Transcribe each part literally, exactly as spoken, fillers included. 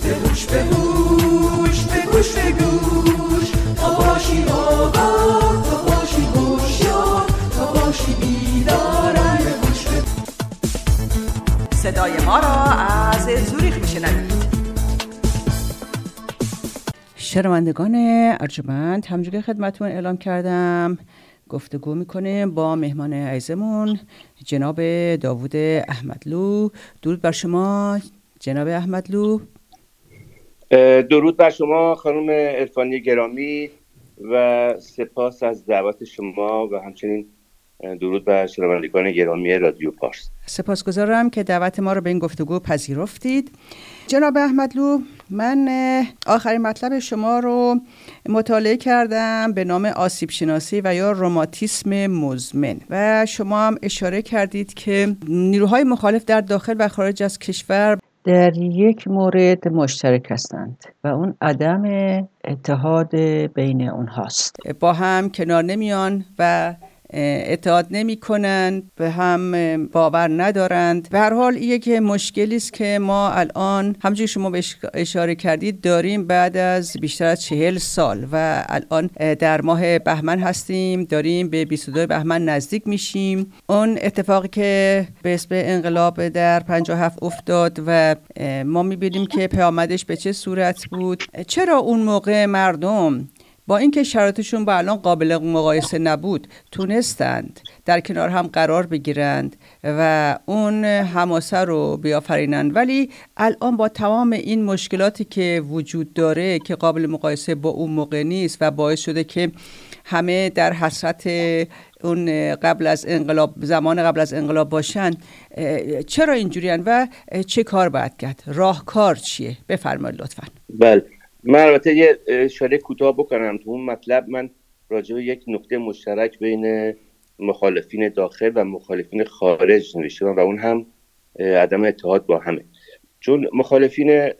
به گوش به گوش به گوش به گوش تا باشی آگاه تا باشی هوشیار تا باشی بیدار به گوش به صدای ما را از زوریخ میشنوید. شنوندگان ارجمند، همونجوری که خدمتتون اعلام کردم گفتگو میکنیم با مهمان عزیزمون جناب داوود احمدلو. درود بر شما جناب احمدلو. درود بر شما خانم عرفانی گرامی و سپاس از دعوت شما و همچنین درود بر شنوندگان گرامی رادیو پارس. سپاسگزارم که دعوت ما رو به این گفتگو پذیرفتید. جناب احمدلو، من آخرین مطلب شما رو مطالعه کردم به نام آسیب شناسی و یا روماتیسم مزمن و شما هم اشاره کردید که نیروهای مخالف در داخل و خارج از کشور در یک مورد مشترک هستند و اون عدم اتحاد بین اونهاست. با هم کنار نمیان و اتحاد نمی کنند، به هم باور ندارند. به هر حال یک مشکلی است که ما الان همونجوری شما به اشاره کردید داریم بعد از بیشتر از چهل سال و الان در ماه بهمن هستیم، داریم به بیست و دو بهمن نزدیک میشیم. اون اتفاقی که به اسم انقلاب در پنجاه و هفت افتاد و ما میبینیم که پیامدش به چه صورت بود. چرا اون موقع مردم با اینکه شرایطشون با الان قابل مقایسه نبود تونستند در کنار هم قرار بگیرند و اون حماسه رو بیافرینند، ولی الان با تمام این مشکلاتی که وجود داره که قابل مقایسه با اون موقع نیست و باعث شده که همه در حسرت اون قبل از انقلاب، زمان قبل از انقلاب باشن. چرا اینجوریان و چه کار باید کرد؟ راهکار چیه؟ بفرمایید لطفاً. بله، من البته یه اشاره کوتاه بکنم تو اون مطلب. من راجع به یک نقطه مشترک بین مخالفین داخل و مخالفین خارج نوشتم و اون هم عدم اتحاد با همه. چون مخالفین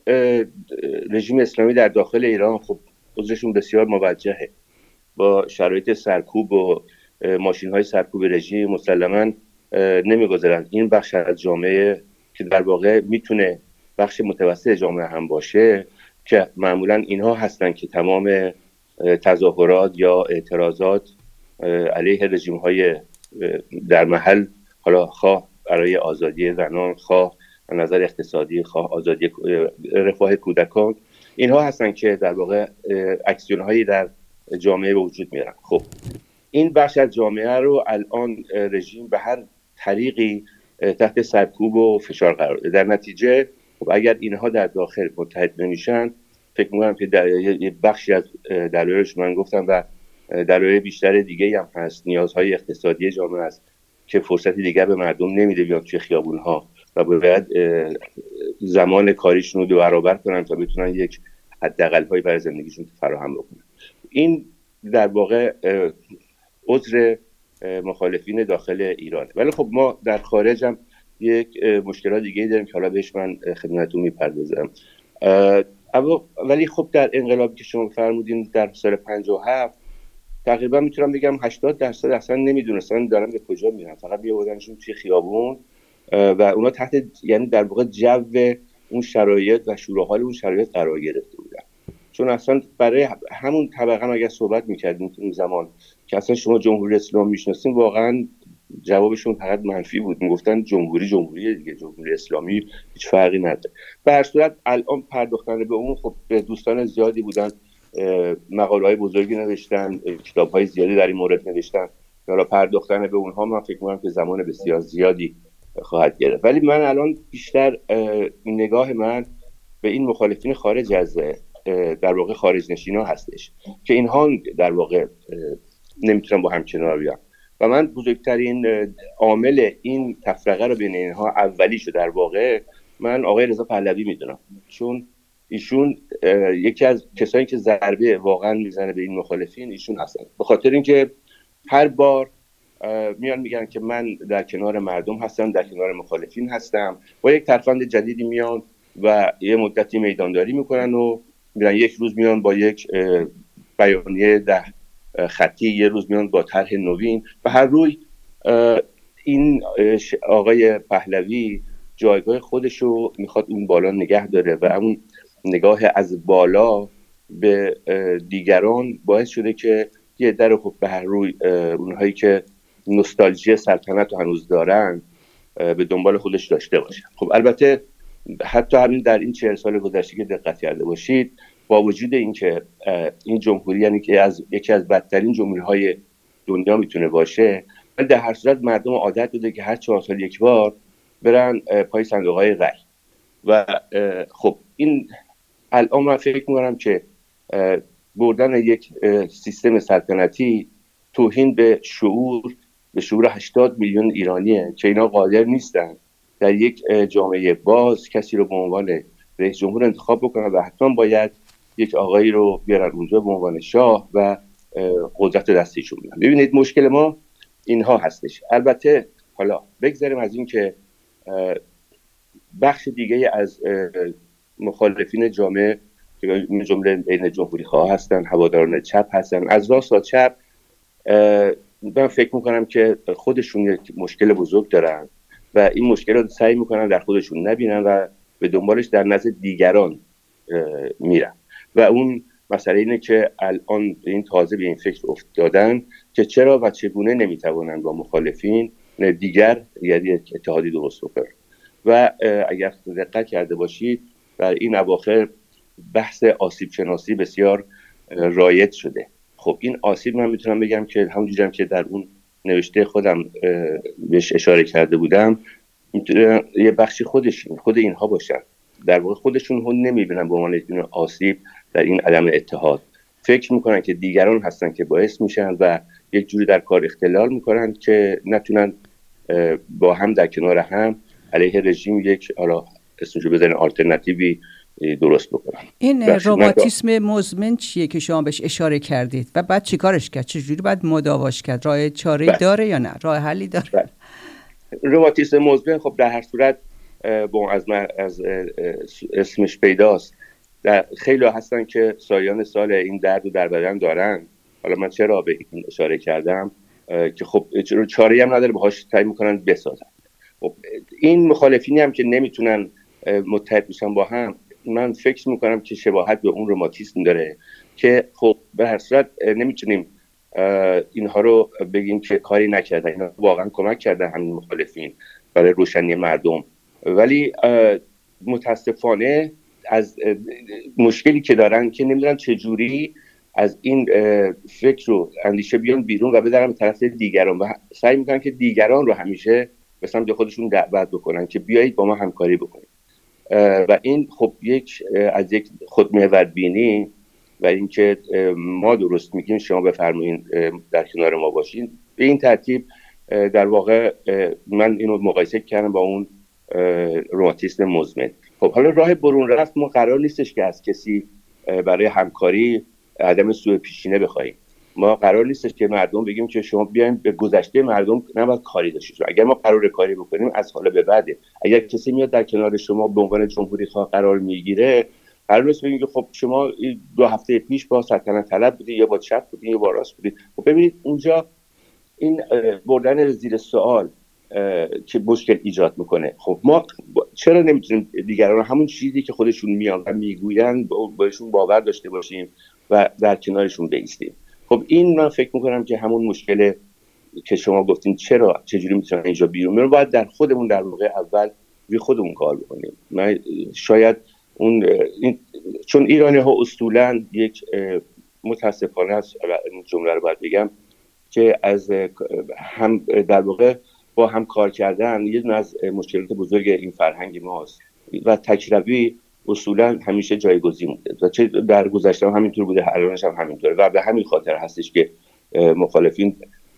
رژیم اسلامی در داخل ایران خب عذرشون بسیار موجهه، با شرایط سرکوب و ماشین‌های سرکوب رژیم مسلماً نمی‌گذارن این بخش از جامعه که در واقع میتونه بخش متوسط جامعه هم باشه، که معمولا اینها هستن که تمام تظاهرات یا اعتراضات علیه رژیم‌های در محل، حالا خواه برای آزادی زنان، خواه نظر اقتصادی، خواه آزادی رفاه کودکان، اینها هستن که در واقع اکسیون‌هایی در جامعه به وجود میارن. خب این بخش از جامعه رو الان رژیم به هر طریقی تحت سرکوب و فشار قرار داده. در نتیجه خب اگر اینها در داخل متحد نمیشن، فکر می‌کنم که در یه بخشی از دلایلش من گفتم و دلایل بیشتر دیگه هم هست، نیازهای اقتصادی جامعه است که فرصتی دیگر به مردم نمیده بیان توی خیابون‌ها و باید زمان کاریشون رو دو برابر کنن تا بتونن یک حداقل‌هایی برای زندگیشون فراهم بکنن. این در واقع عذر مخالفین داخل ایران. ولی خب ما در خارج هم یک مشکلات دیگه داریم که حالا بهش من خدمتتون میپردازم. ولی خب در انقلابی که شما فرمودین در سال پنجاه و هفت تقریبا میتونم بگم هشتاد درصد اصلا نمیدونستن دارن به کجا میرن، فقط میآوردنشون توی خیابون و اونا تحت یعنی در واقع جو اون شرایط و شور و حال اون شرایط قرار گرفته بودن. چون اصلا برای همون طبقه هم اگر صحبت میکردیم اون زمان که اصلا شما جمهوری اسلامی میشناسین، واقعا جوابشون فقط منفی بود. میگفتن جمهوری جمهوری دیگه، جمهوری اسلامی هیچ فرقی نداره. به هر صورت الان پرداختن به اون، خب دوستان زیادی بودن، مقاله‌های بزرگی نوشتن، کتاب‌های زیادی در این مورد نوشتن. حالا پرداختن به اونها من فکر می‌کنم که زمان بسیار زیادی خواهد گرفت. ولی من الان بیشتر نگاه من به این مخالفین خارج از در واقع خارج نشینا هستش که اینها در واقع نمیتونن با هم کنار بیان و من بزرگترین عامل این تفرقه رو بین اینها اولیشو در واقع من آقای رضا پهلوی میدونم، چون ایشون یکی از کسایی که ضربه واقعا میزنه به این مخالفین ایشون هستن، به خاطر اینکه هر بار میان میگن که من در کنار مردم هستم، در کنار مخالفین هستم، با یک ترفند جدیدی میان و یه مدتی میدانداری میکنن و میرن، یک روز میان با یک بیانیه ده خطی، یه روز میان با طرح نوین و هر روی این آقای پهلوی جایگاه خودشو میخواد اون بالا نگه داره و اون نگاه از بالا به دیگران باعث شده که یه در خب به هر روی اونهایی که نوستالژی سلطنت رو هنوز دارن به دنبال خودش داشته باشه. خب البته حتی همین در این چهل سال گذشته که دقت کرده باشید، با وجود اینکه این جمهوری یعنی که از یکی از بدترین جمهوری‌های دنیا میتونه باشه، ولی در هر صورت مردم عادت داده که هر چهار سال یک بار برن پای صندوق‌های رای و خب این الان من فکر می‌کنم که بردن یک سیستم سلطنتی توهین به شعور به شعور هشتاد میلیون ایرانیه که اینا قادر نیستن در یک جامعه باز کسی رو به عنوان رئیس جمهور انتخاب بکنن و حتما باید یک آقایی رو بیارن اونجا به عنوان شاه و قدرت دستیشون بدن. ببینید مشکل ما اینها هستش. البته حالا بگذاریم از این که بخش دیگه از مخالفین جامعه که جمله بین جمهوری خواه هستن، هواداران چپ هستن، از راست تا چپ، من فکر میکنم که خودشون یک مشکل بزرگ دارن و این مشکل رو سعی میکنن در خودشون نبینن و به دنبالش در نزد دیگران میرن و اون مسئله اینه که الان این تازه به این فکر افتادن که چرا و چگونه نمیتوانند با مخالفین دیگر یعنی یک اتحادی درست بکنن و اگر دقت کرده باشید در این اواخر بحث آسیب شناسی بسیار رایج شده. خب این آسیب من میتونم بگم که همونجوری هم که در اون نوشته خودم بهش اشاره کرده بودم میتونه یه بخشی خودشون خود اینها باشن، در واقع خودشون هم نمیبینن به عنوان یک آسیب در این عدم اتحاد، فکر میکنن که دیگران هستن که باعث میشن و یک جوری در کار اختلال میکنن که نتونن با هم در کنار هم علیه رژیم یک حالا اسمشو بزنن آلترناتیوی درست بکنن. این رماتیسم مزمن چیه که شما بهش اشاره کردید و بعد چیکارش کرد؟ چجوری بعد مداواش کرد؟ راه چاره‌ای داره یا نه؟ راه حلی داره؟ رماتیسم مزمن خب در هر صورت با از من از اسمش پیداست، در خیلی هستن که سالیان سال این درد رو در بدن دارن. حالا من چرا به این اشاره کردم که خب چاره‌ای هم نداره، باهاش سعی میکنن بسازن. خب این مخالفینی هم که نمیتونن متحد بشن با هم، من فکر میکنم که شباهت به اون رماتیسم داره که خب به هر صورت نمیتونیم اینها رو بگیم که کاری نکردن، اینا واقعا کمک کردن همین مخالفین برای روشنی مردم، ولی متاسفانه از مشکلی که دارن که نمیدونن چجوری از این فکر و اندیشه بیان بیرون و بدارن به طرف دیگران و سعی میکنن که دیگران رو همیشه به سمت خودشون دعوت بکنن که بیایید با ما همکاری بکنید و این خب یک از یک خودمحوربینی و اینکه ما درست میگیم شما بفرمایید در کنار ما باشین، به این ترتیب در واقع من اینو مقایسه کردم با اون رماتیسم مزمن. خب حالا راه برون رفت ما قرار نیستش که از کسی برای همکاری عدم سوء پیشینه بخوایم. ما قرار نیستش که مردم بگیم که شما بیاین به گذشته مردم نباید کاری داشته باشید. اگر ما قرار کاری بکنیم از حالا به بعده. اگر کسی میاد در کنار شما به عنوان جمهوری خواه قرار میگیره، قرار نیست بگیم که خب شما دو هفته پیش با سلطنت طلب بودی یا با چپ بودی یا با راست بودی. خب ببینید اونجا این بردن زیر سوال که مشکل ایجاد میکنه. خب ما چرا نمیتونیم دیگران همون چیزی که خودشون میان و میگوین بهشون باور داشته باشیم و در کنارشون بایستیم؟ خب این من فکر میکنم که همون مشکل که شما گفتین چرا چجوری میتونن اینجا بیرون بیرون باید در خودمون در واقع اول روی خودمون کار بکنیم. من شاید اون این چون ایرانی ها اصولا یک متاسفانه است این جمله رو باید بگم که از هم در واقع با هم کار کردن یه دونه از مشکلات بزرگ این فرهنگ ماست و تکروی اصولا همیشه جایگزین بوده و چه در گذشته هم همینطور بوده، الانش هم همینطوره و به همین خاطر هستش که مخالفین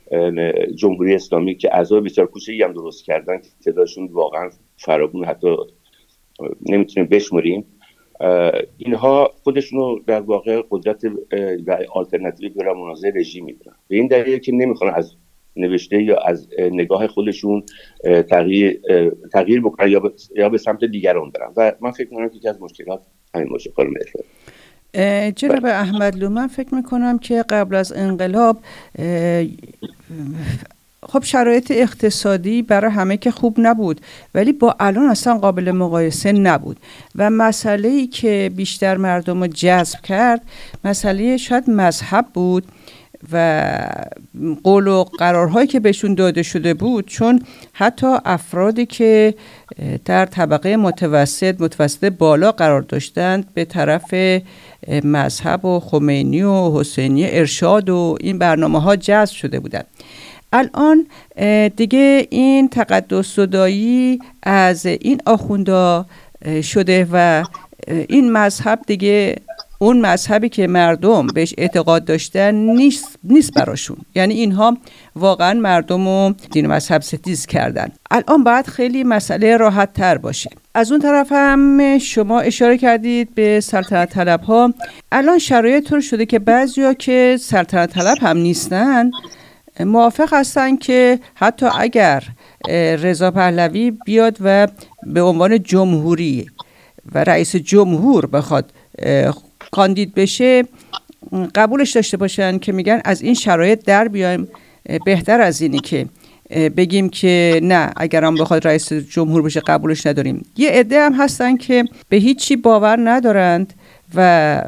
جمهوری اسلامی که اعضای بسیار کوچکی هم درست کردن که تعدادشون واقعا فرابون حتی نمیتونیم بشمریم، اینها خودشونو در واقع قدرت و آلترناتیوی برای مناظره رژیم میدونن. به این دلیل که نمیخوان از نوشته یا از نگاه خودشون تغییر تغییر بکنن یا به, یا به سمت دیگران برن و من فکر می‌کنم که یکی از مشکلات همین باشه. خانم جناب احمدلو، من فکر میکنم که قبل از انقلاب خب شرایط اقتصادی برای همه که خوب نبود، ولی با الان اصلا قابل مقایسه نبود و مسئله‌ای که بیشتر مردم رو جذب کرد مسئله شاید مذهب بود و قول و قرارهایی که بهشون داده شده بود، چون حتی افرادی که در طبقه متوسط متوسط بالا قرار داشتند به طرف مذهب و خمینی و حسینی ارشاد و این برنامه ها جذب شده بودند. الان دیگه این تقدس زدایی از این آخوندا شده و این مذهب دیگه اون مذهبی که مردم بهش اعتقاد داشتن نیست نیست براشون. یعنی اینها واقعا مردم رو دین و مذهب ستیز کردن. الان باید خیلی مسئله راحت تر باشه. از اون طرف هم شما اشاره کردید به سلطنت طلب ها. الان شرایط طور شده که بعضیا که سلطنت طلب هم نیستن موافق هستن که حتی اگر رضا پهلوی بیاد و به عنوان جمهوری و رئیس جمهور بخواد کاندید بشه قبولش داشته باشن، که میگن از این شرایط در بیایم، بهتر از اینی که بگیم که نه اگر هم بخواد رئیس جمهور بشه قبولش نداریم. یه عده هم هستن که به هیچی باور ندارند و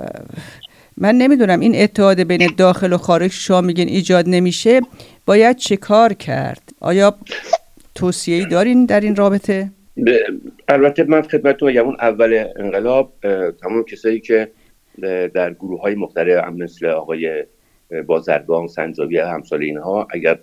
من نمیدونم این اتحاد بین داخل و خارج شما میگین ایجاد نمیشه، باید چه کار کرد؟ آیا توصیه‌ای دارین در این رابطه؟ البته من خدمتتون بگم اون اول انقلاب تمام کسایی که در گروه‌های مختلف مثل آقای بازرگان، سنجابی، همسال اینها، اگر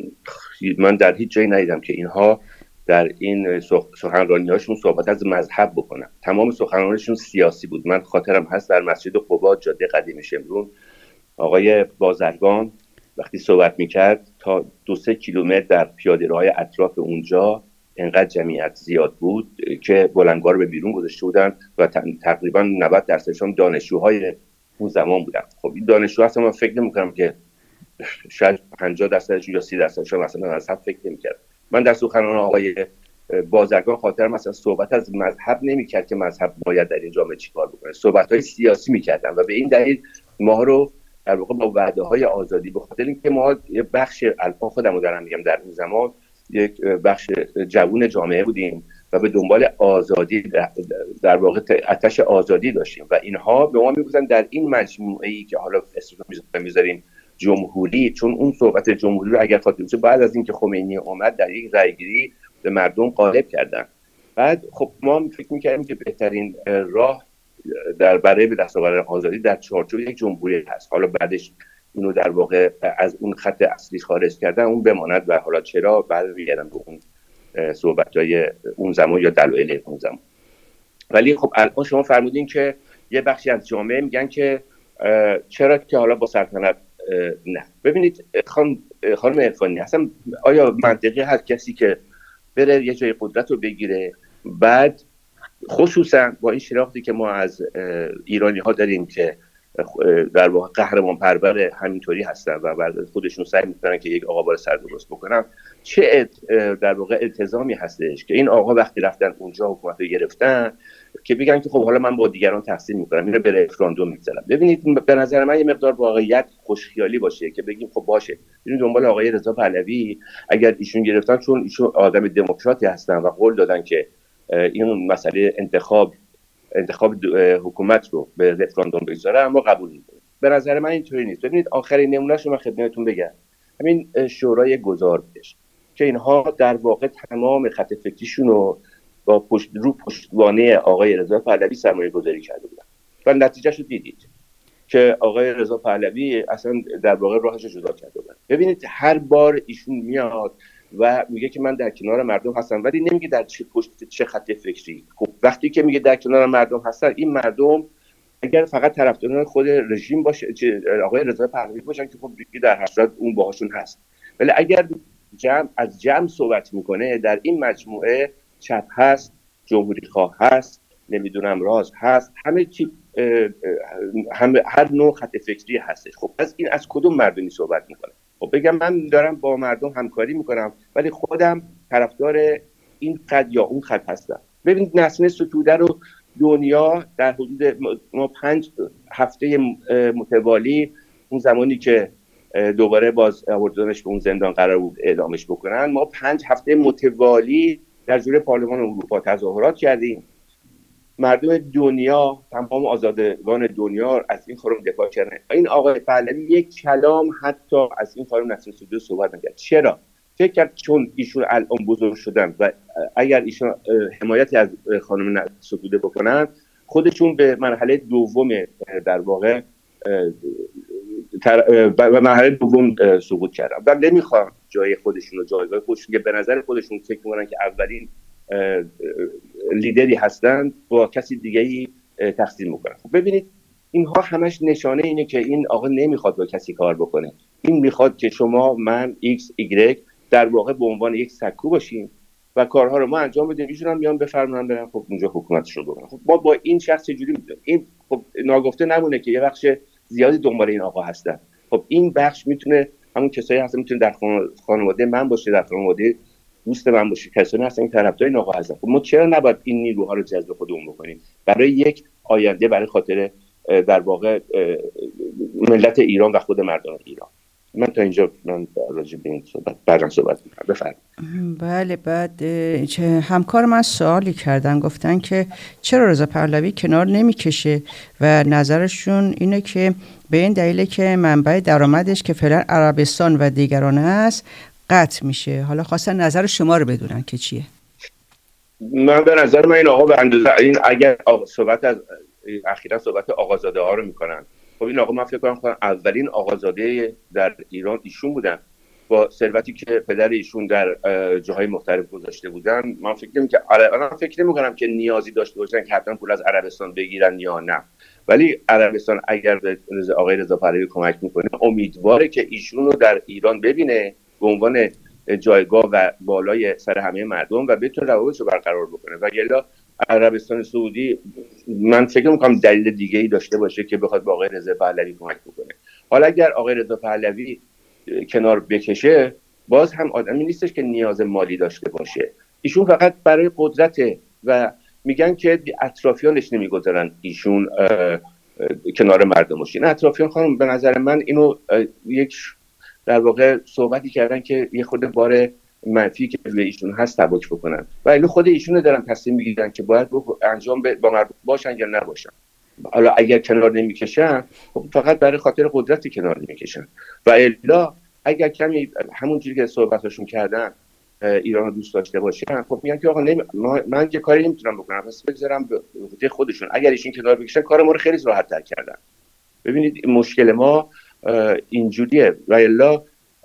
من در هیچ جایی ندیدم که اینها در این سخنرانی‌هاشون صحبت از مذهب بکنن. تمام سخنرانیشون سیاسی بود. من خاطرم هست در مسجد قباء جاده قدیم شمرون آقای بازرگان وقتی صحبت میکرد تا دو سه کیلومتر در پیاده‌روهای اطراف اونجا انقدر جمعیت زیاد بود که بلندگاه رو به بیرون گذاشته بودن و تقریبا نود درصدشون دانشجوهای اون زمان بودن. خب این دانشجو اصلا من فکر نمی‌کنم که شاید پنجاه درصدشون یا سی درصدشون مثلا مذهب فکر نمی‌کرد. من در سخنرانی آقای بازرگان خاطرم مثلا صحبت از مذهب نمی‌کرد که مذهب باید در این جامعه چیکار بکنه، صحبت‌های سیاسی می‌کردن و به این دلیل ما رو در واقع با وعده‌های آزادی، به خاطر اینکه ما یه بخش الان خودم رو دارم میگم در اون زمان یک بخش جوون جامعه بودیم و به دنبال آزادی در واقع آتش آزادی داشتیم و اینها به ما میگفتن در این مجموعه‌ای که حالا اسمش رو میذاریم جمهوری، چون اون صحبت جمهوری رو اگر خاطر باشه بعد از اینکه خمینی اومد در یک رأیگیری به مردم غالب کردن. بعد خب ما فکر می‌کردیم که بهترین راه در برای به دست آوردن آزادی در چارچوب یک جمهوری هست. حالا بعدش اینو در واقع از اون خط اصلی خارج کردن، اون بماند و حالا چرا بعد میگردن به اون صحبت‌های اون زمان یا دلایل اون زمان. ولی خب الان شما فرمودین که یه بخشی از جامعه میگن که چرا که حالا با سلطنت نه. ببینید خانم خانم عرفانی، اصلا آیا منطقی هست کسی که بره یه جای قدرت رو بگیره بعد خصوصا با این شناختی که ما از ایرانی ها داریم که در واقع قهرمان پرور همینطوری هستن و بعد خودشون سعی میکنن که یک آقا بار سر درست بکنن، چه در واقع التزامی هستش که این آقا وقتی رفتن اونجا حکومت رو گرفتن که بگن که خب حالا من با دیگران تحصیل میکنم، اینو به رفراندوم میذارم. ببینید به نظر من یه مقدار واقعیت خوشخیالی باشه که بگیم خب باشه بریم دنبال آقای رضا پهلوی، اگر ایشون گرفتن چون ایشون آدم دموکراتی هستن و قول دادن که این مسئله انتخاب انتخاب حکومت رو به رفراندوم بگذاره، اما قبول می‌کنه. به نظر من اینطوری نیست. ببینید آخرین نمونهش رو من خدمتتون بگم، همین شورای گذارش که اینها در واقع تمام خط فکریشون رو با پشت رو پشتوانه آقای رضا پهلوی سرمایه گذاری کرده بودن و نتیجهش رو دیدید که آقای رضا پهلوی اصلا در واقع راهش رو جدا کرده بود. ببینید هر بار ایشون میاد و میگه که من در کنار مردم هستم، ولی نمیگه در چه پشت چه خط فکری. خب وقتی که میگه در کنار مردم هستن، این مردم اگر فقط طرفداران خود رژیم باشه، آقای رضا پهلوی باشن که خب در هر صورت اون باهاشون هست، ولی اگر جمع از جمع صحبت میکنه در این مجموعه چپ هست، جمهوری خواه هست، نمیدونم راست هست، همه چی همه هر نوع خط فکری هستش. خب از این از کدوم مردمی صحبت میکنه؟ خب بگم من دارم با مردم همکاری میکنم ولی خودم طرفدار این خط یا اون خط هستم. ببینید نسرین ستوده رو دنیا در حدود ما پنج هفته متوالی اون زمانی که دوباره باز آوردنش به اون زندان قرار بود اعدامش بکنن. ما پنج هفته متوالی در جلوی پارلمان اروپا تظاهرات کردیم. مردم دنیا، تمام آزادگان دنیا از این خانم دفاع کردن. این آقای پهلوی یک کلام حتی از این خانم نسرین سوده صحبت نکرد. چرا؟ فکر کرد چون ایشون الان بزرگ شدن و اگر ایشون حمایتی از خانم نسرین سوده بکنن، خودشون به مرحله دوم در واقع و مرحله دوم سقوط کردن و نمیخوام جای خودشون و جایگاه خودشون که به نظر خودشون فکر میکنن که اولین لیدری هستن با کسی دیگه‌ای تقسیم میکنن. خب ببینید اینها همش نشانه اینه که این آقا نمیخواد با کسی کار بکنه. این میخواد که شما، من، ایکس، ایگرگ در واقع به عنوان یک سکو باشیم و کارها رو ما انجام بدیم. ایشون هم میان بفرمایند برن خب اونجا حکومتشون بکنن. خب ما با این شخص چجوری میدونیم؟ این خب ناگفته نمونه که یه بخش زیادی دنبال این آقا هستن. خب این بخش میتونه همون کسایی هستن، میتونه در خانواده من باشه، در خانواده دوست من باشه، کسانی هستن که طرفدار این آقا هستن. خب ما چرا نباید این نیروها رو جذب خودمون بکنیم برای یک آینده، برای خاطر در واقع ملت ایران و خود مردم ایران؟ من تا اینجا من راجع به این صحبت بعداً صحبت می‌کنم. بفرمایید. بله، بعد همکار من سوالی کردن، گفتن که چرا رضا پهلوی کنار نمیکشه و نظرشون اینه که به این دلیله که منبع درآمدش که فعلا عربستان و دیگران است قطع میشه. حالا خواستن نظر شما رو بدونن که چیه. من به نظر من این آقا به اندازه این اگر صحبت از اخیراً صحبت آقازاده ها رو میکنن، خب این آقا من فکر کنم اولین آقازاده در ایران ایشون بودن با ثروتی که پدر ایشون در جاهای مختلف گذاشته بودن. من فکر نمی که من فکر نمی کنم که نیازی داشته باشن که حتما پول از عربستان بگیرن یا نه، ولی عربستان اگر به آقای رضا پهلوی کمک میکنه امیدواره که ایشون رو در ایران ببینه به عنوان جایگاه و بالای سر همه مردم و بتونه روابطش رو برقرار بکنه. و یلا عربستان سعودی من فکر می‌کنم دلیل دیگه‌ای داشته باشه که بخواد با آقای رضا پهلوی کمک بکنه. حالا اگر آقای رضا پهلوی کنار بکشه، باز هم آدمی نیستش که نیاز مالی داشته باشه. ایشون فقط برای قدرت و میگن که اطرافیانش نمیگذارن ایشون کنار مردم باشه. اطرافیان خانم به نظر من اینو یک در واقع صحبتی کردن که یه خود بار منفی که به ایشون هست تباک بکنن و اینو خود ایشون دارن تصمیم میگیرن که باید انجام با مردم باشن یا نباشن. حالا اگر کنار نمیکشن خب فقط برای خاطر قدرت کنار نمیکشن و الا اگر کمی همونجوری که صحبتاشون کردن ایران رو دوست داشته باشن، خب میگن که آقا نمی... من که کاری نمیتونم بکنم پس بگذارم به عهده خودشون. اگر ایشون کنار بکشن کار ما رو خیلی راحت تر کردن. ببینید مشکل ما اینجوریه و الا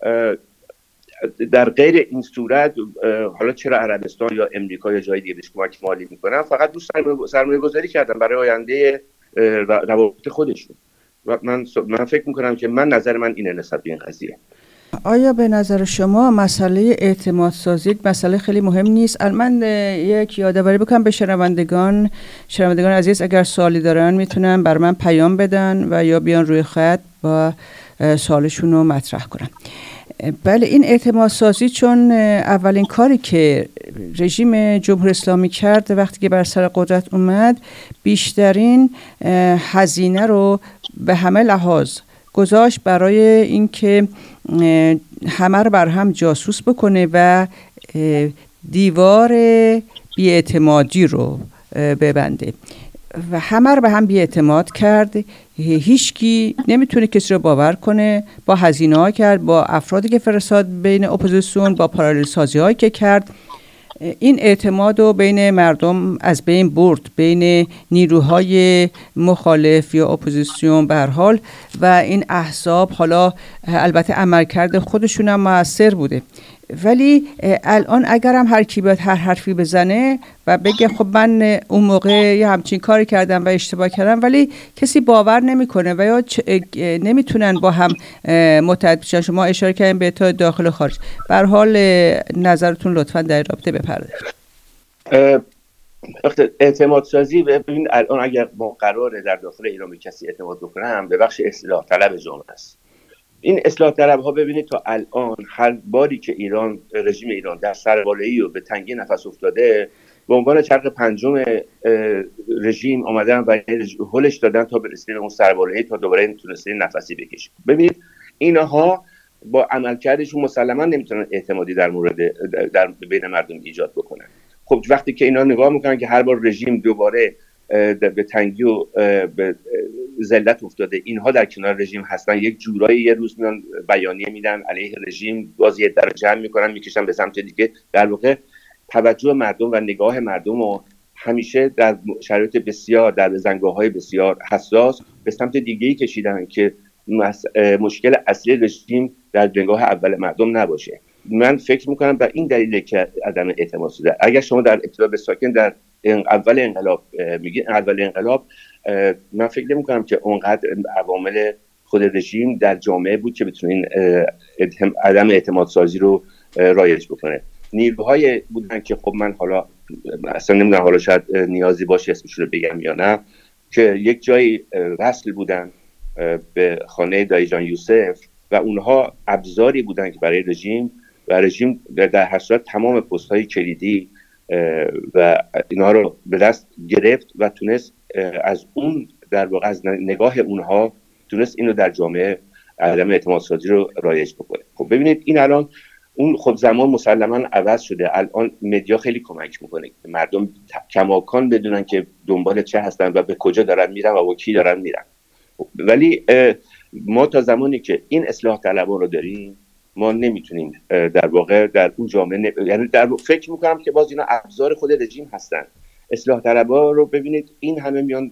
در غیر این صورت حالا چرا عربستان یا امریکا یا جای دیگه کمک مالی میکنن؟ فقط دوست سرمایه گذاری کردن برای آینده روابط خودشون. و من من فکر میکنم که من نظر من اینه نسبت به این قضیه. آیا به نظر شما مسئله اعتماد سازی یک مسئله خیلی مهم نیست؟ من یک یادآوری بکنم به شنوندگان شنوندگان عزیز، اگر سوالی دارن میتونن بر من پیام بدن و یا بیان روی خط با سوالشون رو مطرح کنن. بله، این اعتماد سازی چون اولین کاری که رژیم جمهوری اسلامی کرد وقتی که بر سر قدرت اومد، بیشترین هزینه رو به همه لحاظ گذاشت برای اینکه همه رو بر هم جاسوس بکنه و دیوار بی‌اعتمادی رو ببنده و همه رو به هم بی‌اعتماد کرد. هیچکی نمیتونه کسی رو باور کنه. با هزینه ها کرد، با افرادی که فرستاد بین اپوزیسیون، با پارالل سازی هایی که کرد، این اعتماد رو بین مردم از بین برد، بین نیروهای مخالف یا اپوزیسیون به هر حال و این احزاب. حالا البته عملکرد خودشون هم مؤثر بوده، ولی الان اگر هم هر کی بیاد هر حرفی بزنه و بگه خب من اون موقع یه همچین کاری کردم و اشتباه کردم، ولی کسی باور نمیکنه و یا نمیتونن با هم متحد بشن. شما اشاره کردین به اتحاد داخل و خارج. به هر حال نظرتون لطفاً در رابطه بپردازید. اعتماد سازی، ببین الان اگر ما قراره در داخل ایران به کسی اعتماد بکنم، به بخش اصلاح طلب جامعه است. این اصلاح طلب ها ببینید تا الان هر باری که ایران رژیم ایران در سربالایی و به تنگی نفس افتاده، به عنوان چرخ پنجم رژیم آمدن و هلش دادن تا برسیم اون سربالایی تا دوباره تونسته نفسی بکشه. ببینید اینها با عملکردشون مسلما نمیتونن اعتمادی در مورد در بین مردم ایجاد بکنن. خب وقتی که اینا نگاه میکنن که هر بار رژیم دوباره به تنگی و به ذلت افتاده، اینها در کنار رژیم هستن، یک جورایی یه روز میان بیانیه میدن علیه رژیم، باز یه در جمع میکنن میکشن به سمت دیگه. در واقع توجه مردم و نگاه مردم رو همیشه در شرایط بسیار در بزنگاه‌های بسیار حساس به سمت دیگه‌ای کشیدن که مشکل اصلی رژیم در نگاه اول مردم نباشه. من فکر میکنم به این دلیل که عدم اعتماد شده. اگر شما در ابتدا به ساکن در اول انقلاب میگید اول انقلاب، من فکر نمیکنم که اونقدر عوامل خود رژیم در جامعه بود که بتونه این عدم اعتماد سازی رو رایج بکنه. نیروهای بودن که خب من حالا اصلا نمیدونم حالا شاید نیازی باشه اسمشون رو بگم یا نه، که یک جایی وصل بودن به خانه دایی جان یوسف و اونها ابزاری بودن که برای رژیم و رژیم در هر صورت تمام پست‌های کلیدی و اینها رو به دست گرفت و تونست از اون در واقع از نگاه اونها تونست اینو در جامعه عدم اعتماد سازی رو رایج بکنه. خب ببینید این الان اون خب زمان مسلما عوض شده. الان مدیا خیلی کمک میکنه که مردم کماکان بدونن که دنبال چه هستن و به کجا دارن میرن و با کی دارن میرن. ولی ما تا زمانی که این اصلاح طلبان رو داریم ما نمیتونیم در واقع در اون جامعه ن... یعنی در فکر میکنم که باز اینا ابزار خود رژیم هستن. اصلاح طلبان رو ببینید این همه میان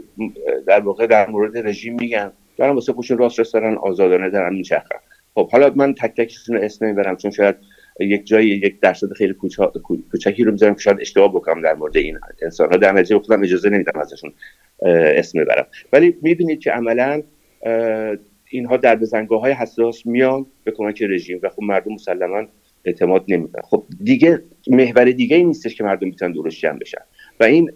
در واقع در مورد رژیم میگن، دارن واسه خودشون راست راست دارن آزادانه دارن میچرخن. خب حالا من تک تکشون رو اسم نمیبرم چون شاید یک جایی یک درصد خیلی کوچکی رو میذارم که شاید اشتباه بکنم در مورد این انسان‌ها، در نتیجه خودم اجازه نمیدم ازشون اسم ببرم. ولی میبینید که عملاً اینها در بزنگاه‌های حساس میان به کمک رژیم و خب مردم مسلماً اعتماد نمیکنن. خب دیگه محور دیگه ای نیستش که مردم میتونن دورش جمع بشن و این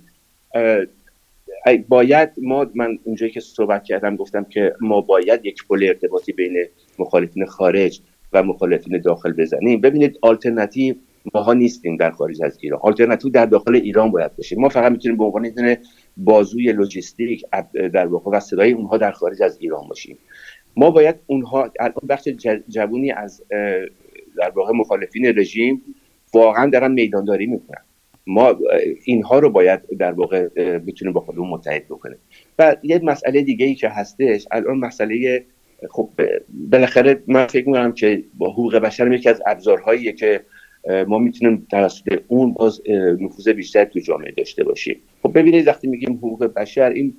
باید ما من اونجایی که صحبت کردم گفتم که ما باید یک پل ارتباطی بین مخالفین خارج و مخالفین داخل بزنیم. ببینید آلترناتیو ماها نیستیم در خارج از ایران، آلترناتیو در داخل ایران باید باشه. ما فقط میتونیم به عنوان یه بازوی لوجستیک در واقع و صدای اونها در خارج از ایران باشیم. ما باید اونها الان بخش جوونی از در واقع مخالفین رژیم واقعا دارن میدانداری میکنن. ما اینها رو باید در واقع بتونیم با خودمون متحد بکنیم. و یه مسئله دیگه ای که هستش الان مسئله خب بالاخره من فکر می‌کنم که با حقوق بشر یکی از ابزارهاییه که ما میتونیم توسط اون باز نفوذ بیشتر تو جامعه داشته باشیم. خب ببینید وقتی میگیم حقوق بشر، این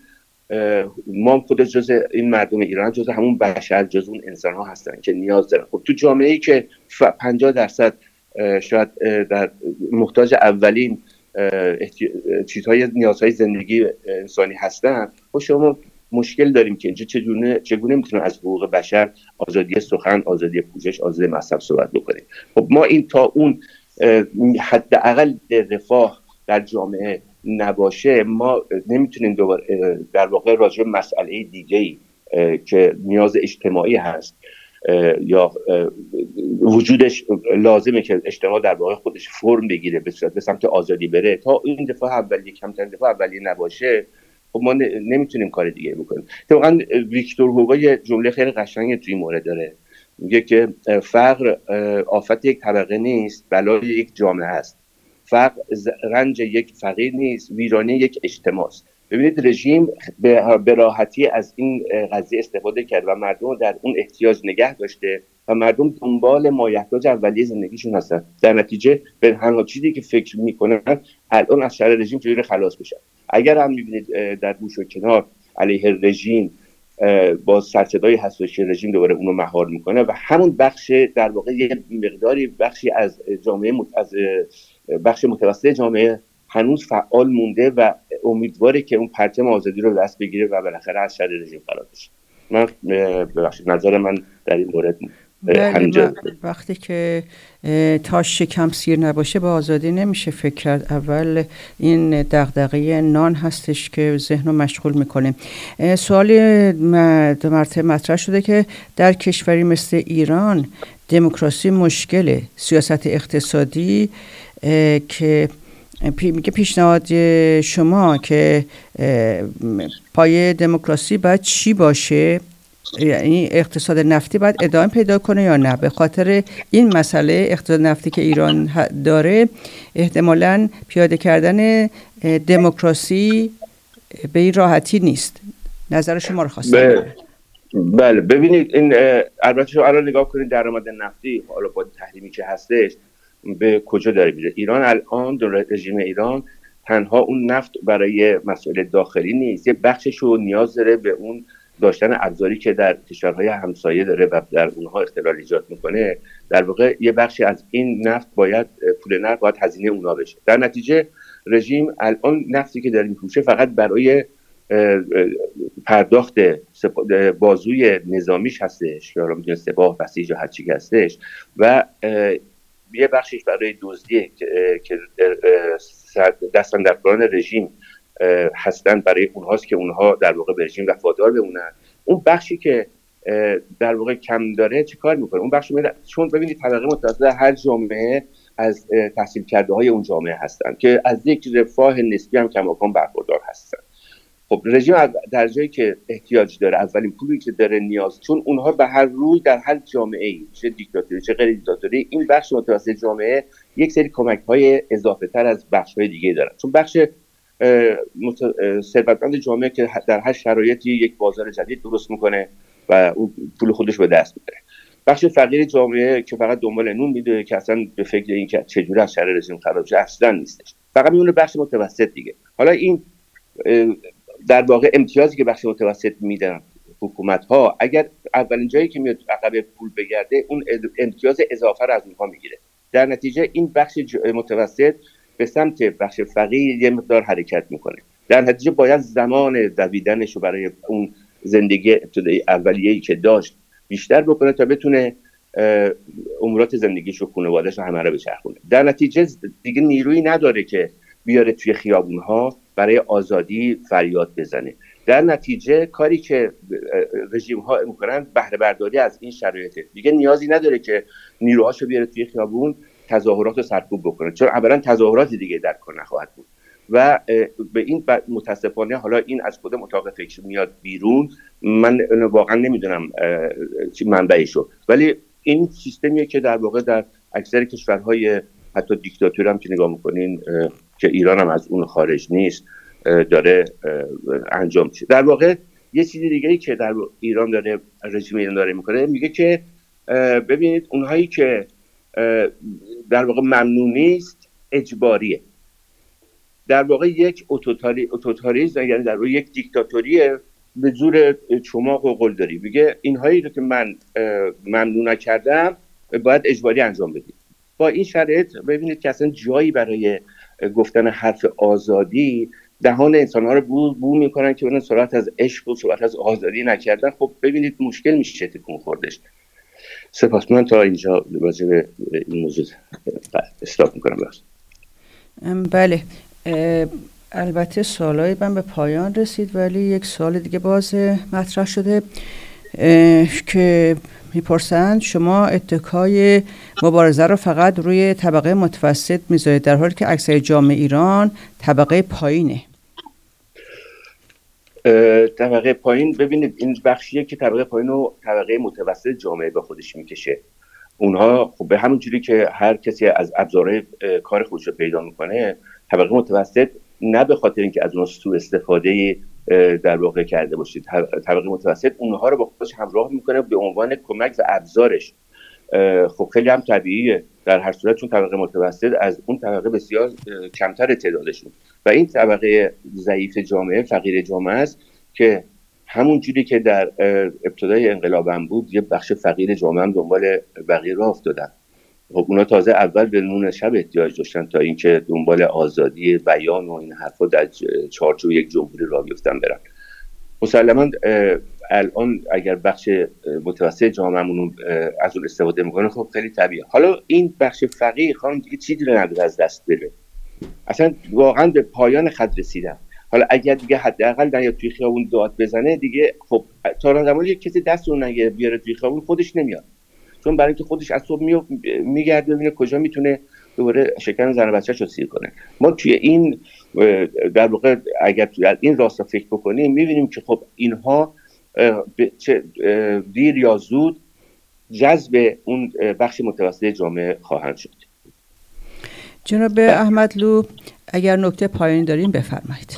ما خود جز این مردم ایران جز همون بشر، جز اون انسان ها هستن که نیاز دارن. خب تو جامعه‌ای که پنجاه درصد شاید در محتاج اولین چیزهای نیازهای زندگی انسانی هستن، خب شما مشکل داریم که اینجا چگونه چگونه میتونن از حقوق بشر، آزادی سخن، آزادی پوشش، آزادی مذهب صحبت بکنیم. خب ما این تا اون حداقل رفاه در جامعه نباشه ما نمیتونیم دوباره در واقع راجع به مسئله دیگه‌ای که نیاز اجتماعی هست یا وجودش لازمه که اجتماع در واقع خودش فرم بگیره به صورت به سمت آزادی بره، تا این دفعه اولیه کمترین دفعه اولیه نباشه خب ما نمیتونیم کار دیگه بکنیم. واقعا ویکتور هوگو یه جمله خیلی قشنگی توی این مورد داره، میگه که فقر آفت یک طبقه نیست، بلای یک جامعه است. فقر رنج یک فقیر نیست، ویرانی یک اجتماع است. ببینید رژیم به راحتی از این قضیه استفاده کرد و مردم در اون احتیاج نگه داشته و مردم دنبال مایحتاج اولیه زندگیشون هستن. در نتیجه به هر چیزی که فکر میکنن الان از شر رژیم چجوری خلاص بشن. اگر هم میبینید در گوش و کنار علیه رژیم با سرصدای هست که رژیم دوباره اونو مهار میکنه و همون بخش در واقع یه مقداری بخشی از جامعه از بخش متوسط جامعه هنوز فعال مونده و امیدواره که اون پرچم آزادی رو دست بگیره و بالاخره از شر رژیم خلاص بشه. من ببخشید نظر من در این مورد همینجا. وقتی که تا شکم سیر نباشه با آزادی نمیشه فکر کرد. اول این دغدغه نان هستش که ذهن رو مشغول میکنه. سوالی دو مرتبه مطرح شده که در کشوری مثل ایران دموکراسی مشکله، سیاست اقتصادی که میگه پیشنهاد شما که پایه دموکراسی باید چی باشه یعنی اقتصاد نفتی باید ادامه پیدا کنه یا نه؟ به خاطر این مسئله اقتصاد نفتی که ایران داره احتمالاً پیاده کردن دموکراسی به این راحتی نیست. نظر شما رو خواستم. بله ببینید این البته شما الان نگاه کنید درآمد نفتی حالا با تحریمی که هستش به کجا داره میره. ایران الان در رژیم ایران تنها اون نفت برای مسائل داخلی نیست، یه بخشش رو نیاز داره به اون داشتن ابزاری که در کشورهای همسایه داره و در اونها اختلال ایجاد میکنه. در واقع یه بخشی از این نفت باید پول نفت باید هزینه اونا بشه. در نتیجه رژیم الان نفتی که داره میفروشه فقط برای پرداخت بازوی نظامیش هستش که حالا میتونه سپاه، بسیج یا هر چی هستش و یه بخشش برای دزدی که دستن در کاران رژیم هستن برای اونهاست که اونها در واقع به رژیم وفادار بمونن. اون بخشی که در واقع کم داره چه کار میکنه؟ اون بخش میره، چون ببینید طبقه متوسط هر جامعه از تحصیل کرده های اون جامعه هستن که از یک رفاه نسبی هم کماکان برخوردار هستن. خب رژیم در جایی که احتیاج داره، اولین پولی که داره نیاز، چون اونها به هر روی در هر جامعه‌ای چه دیکتاتوری چه غیر دیکتاتوری این بخش متوسط جامعه یک سری کمک‌های اضافه تر از بخش‌های دیگه دارن، چون بخش ثروتمند جامعه که در هر شرایطی یک بازار جدید درست میکنه و اون پول خودش به دست میاره. بخش فقیر جامعه که فقط دنبال نون میده که اصلا به فکر این که چجوری از شر رژیم خلاص شه اصلا نیستش، فقط میونه بخش متوسط دیگه. حالا این در واقع امتیازی که بخش متوسط میدن حکومت ها، اگر اولین جایی که میاد عقب پول بگرده اون امتیاز اضافه رو از اونها میگیره. در نتیجه این بخش متوسط به سمت بخش فقیر یه مقدار حرکت میکنه. در نتیجه باید زمان دویدنش رو برای اون زندگی ابتدایی اولیه‌ای که داشت بیشتر بکنه تا بتونه امورات زندگیش و خانواده‌اش رو همه رو بچرخونه. در نتیجه دیگه نیرویی نداره که بیاره توی خیابون‌ها برای آزادی فریاد بزنه. در نتیجه کاری که رژیم ها میکنن بهره برداری از این شرایطه. دیگه نیازی نداره که نیروهاشو بیاره توی خیابون تظاهرات رو سرکوب بکنه، چون اولا تظاهرات دیگه در کار نخواهد بود و به این متاسفانه حالا این از خود اتاق فکر میاد بیرون، من واقعا نمیدونم چی منبعشو، ولی این سیستمیه که در واقع در اکثر کشورهای حتی دیکتاتوری هم که نگاه میکنین که ایران هم از اون خارج نیست داره انجام میشه. در واقع یه چیزی دیگه‌ای که در ایران داره رژیم ایران داره میکنه، میگه که ببینید اونهایی که در واقع ممنوع نیست اجباریه. در واقع یک اتوتاریسم، یعنی در واقع یک دیکتاتوریه به زور چماق و قلدری. میگه اینهایی رو که من ممنوع نکردم باید اجباری انجام بدید. با این شرایط ببینید که اصلا جایی برای گفتن حرف آزادی دهان انسان‌ها رو بو, بو میکنن که اون صحبت از عشق و صحبت از آزادی نکردن. خب ببینید مشکل میشه تکون خوردش. سپاس، من تا اینجا راجع به این موضوع استاپ میکنم. بله، البته سوالای من به پایان رسید، ولی یک سوال دیگه باز مطرح شده که میپرسند شما اتکای مبارزه رو فقط روی طبقه متوسط میذارید در حالی که اکثر جامعه ایران طبقه پایینه. طبقه پایین، ببینید این بخشیه که طبقه پایین و طبقه متوسط جامعه به خودش میکشه. اونها خب به همون جوری که هر کسی از ابزارهای کار خودش رو پیدا میکنه، طبقه متوسط نه به خاطر اینکه از اون سوء استفاده در واقع کرده باشید، طبقه متوسط اونها رو با خودش همراه میکنه به عنوان کمک و ابزارش. خب خیلی هم طبیعیه در هر صورت، چون طبقه متوسط از اون طبقه بسیار کمتر تعدادشون و این طبقه ضعیف جامعه فقیر جامعه است که همون جوری که در ابتدای انقلاب هم بود یه بخش فقیر جامعه هم دنبال بقیه راه افتادن. خب اونا تازه اول به نون شب احتیاج داشتن تا اینکه دنبال آزادی بیان و این حرفا در چارچوب یک جمهوری راه بیفتن برن. مسلماً الان اگر بخش متوسط جامعه‌مون از اون استفاده میکنه خب خیلی طبیعیه. حالا این بخش فقیر خانم دیگه چیزی رو نداره از دست بره، اصلا واقعا به پایان خط رسیدن. حالا اگر دیگه حداقل نیاد توی خیابون داد بزنه دیگه، خب تا زمانی یک کسی دست رو نگه بیاره توی خیابون خودش نمیاد، چون برای اینکه خودش از صبح میگرده ببینه کجا میتونه دوباره شکم زن و بچه‌شو سیر کنه. ما توی این در واقع اگر توی این راستا فکر بکنیم میبینیم که خب اینها چه دیر یا زود جذب اون بخش متوسط جامعه خواهند شد. جناب احمدلو اگر نکته پایانی دارین بفرمایید.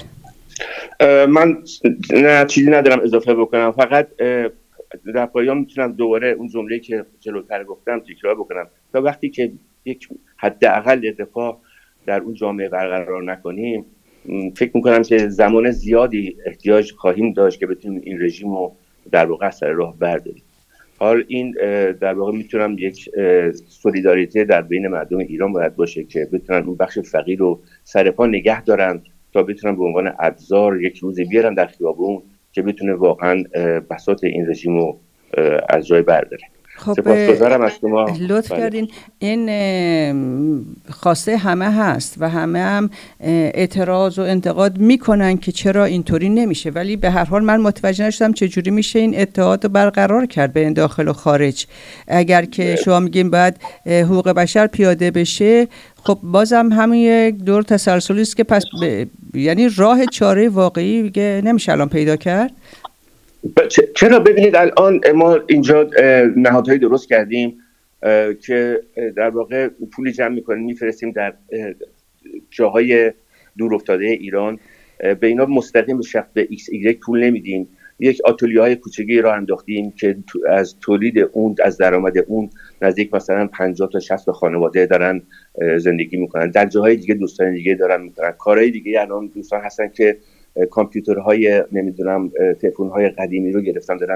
من نه چیزی ندارم اضافه بکنم، فقط در پایان میتونم دوباره اون جمله که جلوتر گفتم تکرار بکنم. تا وقتی که یک حداقل رفاه در اون جامعه برقرار نکنیم، فکر میکنم که زمان زیادی احتیاج خواهیم داشت که بتونیم این رژیم رو در واقع از سر راه برداریم. حال این در واقع میتونم یک سولیداریته در بین مردم ایران باید باشه که بتونن اون بخش فقیر رو سر پا نگه دارن تا بتونن به عنوان ابزار یک روز بیارن در خیابون که بتونه واقعا بساط این رژیم رو از جای برداره. خب سپاسگزارم از شما. لطف کردین. این خواسته همه هست و همه هم اعتراض و انتقاد میکنن که چرا اینطوری نمیشه، ولی به هر حال من متوجه نشدم چجوری میشه این اتحاد رو برقرار کرد بین داخل و خارج. اگر که شما میگین باید حقوق بشر پیاده بشه، خب بازم همین یک دور تسلسلی است که پس ب... یعنی راه چاره واقعی دیگه نمیشه الان پیدا کرد. چرا؟ ببینید الان ما اینجا نهادهای درست کردیم که در واقع پولی جمع میکنیم میفرستیم در جاهای دور افتاده ایران، به اینا مستقیم به شخص به ایکس ایگرگ پول نمیدیم. یک آتلیه های کوچکی راه انداختیم که از تولید اون، از درآمد اون نزدیک مثلا پنجاه تا شصت خانواده دارن زندگی میکنن. در جاهای دیگه دوستان دیگه دارن میکنن کارهای دیگه. الان دوستان هستن که کامپیوترهای نمیدونم تلفن‌های قدیمی رو گرفتن دارن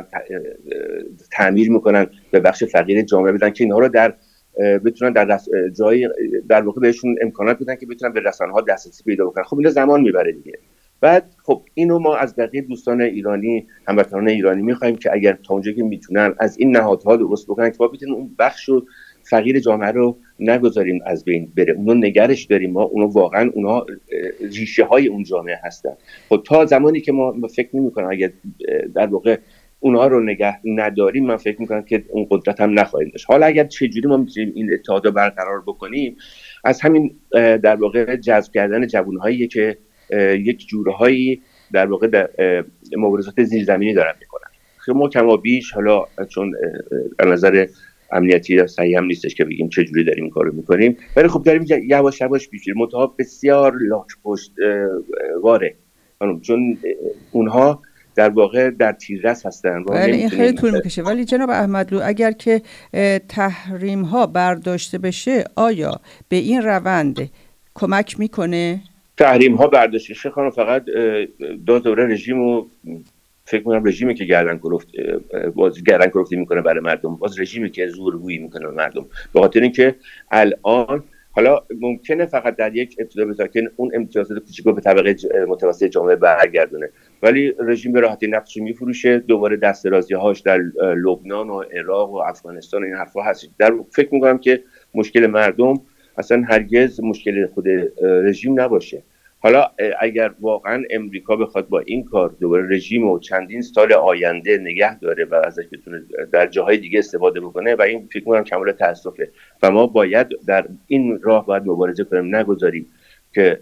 تعمیر میکنن به بخش فقیر جامعه بدن که اینها رو در بتونن در جای در واقع بهشون امکانات بدن که بتونن به رسانه‌ها دسترسی پیدا بکنن. خب اینا زمان میبره دیگه. بعد خب اینو ما از بقیه دوستان ایرانی، هموطنان ایرانی میخوایم که اگر تا اونجا که میتونن از این نهادها درست بکنن که ما بتونیم اون بخش رو فقیر جامعه رو نگذاریم از بین بره، اونو نگرش داریم. ما اونو واقعا اونها ریشه های اون جامعه هستن. خب تا زمانی که ما فکر نمی‌کنم اگر در واقع اونها رو نگه نداریم، من فکر می‌کنم که اون قدرت هم نخواهیم داشت. حالا اگر چه جوری ما می‌تونیم این اتحاد رو برقرار بکنیم، از همین در واقع جذب کردن جوان‌هایی که یک جورهایی در واقع در مبارزات زیرزمینی دارن می‌کنن. خب ما کما بیش، حالا چون از نظر امنیتی صحیح هم نیستش که بگیم چه جوری داریم این کارو میکنیم، ولی خب داریم یواش یواش پیش میریم. منتها بسیار لاک پشت واره، چون اونها در واقع در تیررس هستن. ولی این خیلی طول میکشه. ولی جناب احمدلو اگر که تحریم ها برداشته بشه، آیا به این روند کمک میکنه؟ تحریم ها برداشته شه خانم، فقط دو دوره رژیم و فکر می‌کنم رژیمی که گردن کلفت باز گردن کلفتی میکنه برای مردم، باز رژیمی که زورگویی میکنه به مردم. به خاطر اینکه الان حالا ممکنه فقط در یک ابتدا بتاکن اون امتیازات کوچیکو به طبقه متوسط جامعه برگردونه، ولی رژیم به راحتی نفتش میفروشه، دوباره دست درازی‌هاش در لبنان و عراق و افغانستان و این حرفا هست. در فکر می‌کنم که مشکل مردم اصلا هرگز مشکل خود رژیم نباشه. حالا اگر واقعا امریکا بخواد با این کار دوباره رژیم و چندین سال آینده نگه داره و ازش بتونه در جاهای دیگه استفاده بکنه، و این فکر می‌کنم کاملا تأسفه و ما باید در این راه باید مبارزه کنیم، نگذاریم که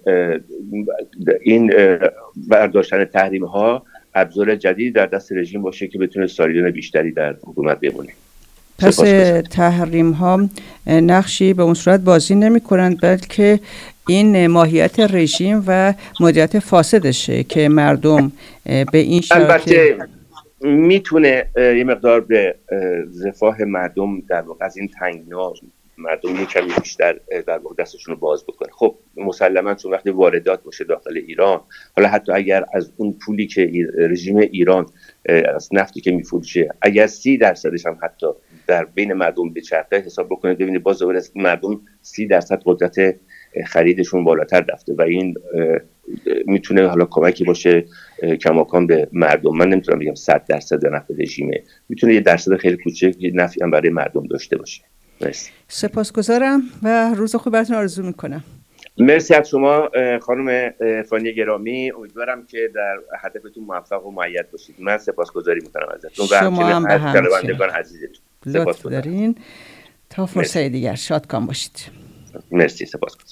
این برداشتن تحریم ها ابزار جدید در دست رژیم باشه که بتونه سالیان بیشتری در حکومت بمونه. پس تحریم ها نقشی به اون صورت بازی نمی کنند، بلکه این ماهیت رژیم و مدیریت فاسدشه که مردم به این شرایط البته میتونه یه مقدار به رفاه مردم در واقع از این تنگنا مردم یه کمی بیشتر در واقع دستشون رو باز بکنه. خب مسلماً چون وقتی واردات باشه داخل ایران، حالا حتی اگر از اون پولی که رژیم ایران از نفتی که میفروشه اگر سی درصدش هم حتی در بین مردم به چرخه حساب بکنید، ببینید باز دوباره مردم سی درصد قدرت خریدشون بالاتر رفته و این میتونه حالا کمکی باشه کماکان به مردم. من نمیتونم بگم صد درصد نفع رژیمه، میتونه یه درصد خیلی کوچک نفعی هم برای مردم داشته باشه. مرسی. سپاسگزارم و روز خوبی براتون آرزو میکنم. مرسی از شما خانم فانی گرامی، امیدوارم که در هدفتون موفق و مؤید باشید. من سپاسگزاری میکنم ازتون و همچنین از شنوندگان عزیزتون. لطف دارین. تا فرصت دیگر شادکام باشید. مرسی، سپاسگزارم.